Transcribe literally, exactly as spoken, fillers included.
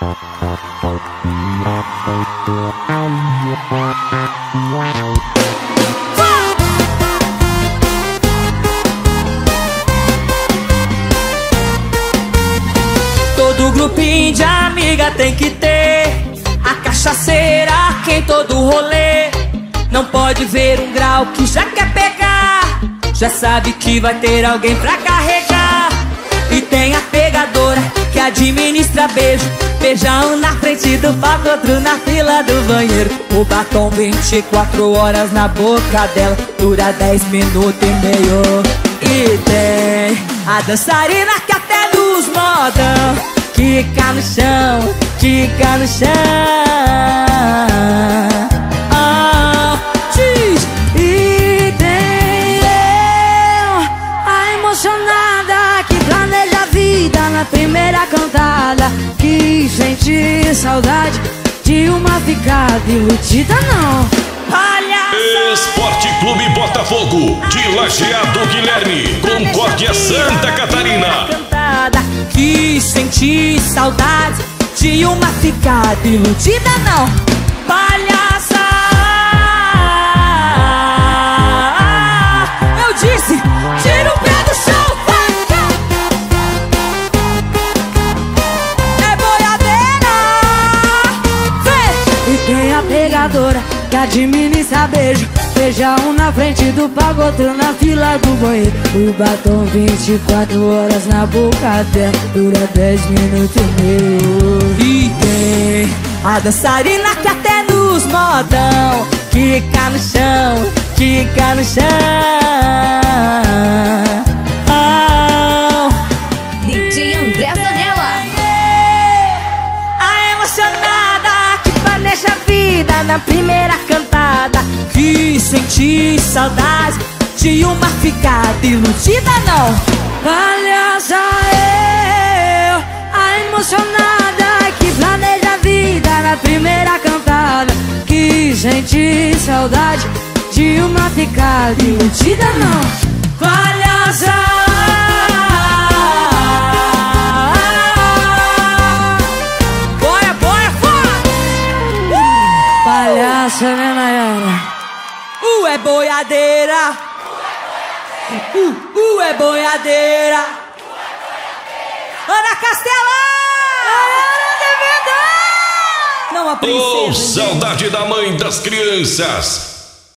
Todo grupinho de amiga tem que ter a cachaceira que em todo rolê. Não pode ver um grau que já quer pegar, já sabe que vai ter alguém pra carregar. E tem a pegadora que administra beijo, beijão na frente do palco, outro na fila do banheiro. O batom vinte e quatro horas na boca dela, dura dez minutos e meio. E tem a dançarina que até nos modão quica no chão, quica no chão. Oh, diz. E tem eu, a emocionada que planeja a vida na primeira cantada, que sente saudade de uma ficada iludida não. Palhaça. Esporte Clube Botafogo de Lajeado Guilherme, Concórdia, Santa Catarina. Que senti saudade de uma ficada iludida não. Palhaça. Eu disse, tira o pé do chão. É boiadeira. Vem. E tem a pegadora que administra beijo, beija um na frente do palco, outro na fila do banheiro. O batom vinte e quatro horas na boca dela, dura dez minutos e meio. E tem a dançarina que até nos modão quica no chão, quica no chão. Oh. D J André Zanella. A emocionada que planeja a vida na primeira cantada, que senti saudade de uma ficada iludida não. Palhaça eu, a emocionada que planeja a vida na primeira cantada, que senti saudade de uma ficada iludida não. Palhaça. Boia, boia, fora. Palhaça, né, Nayara? Uh, é boiadeira. Uh, uh, é boiadeira. Ana Castela! Não a princesa. Oh, saudade da mãe das crianças.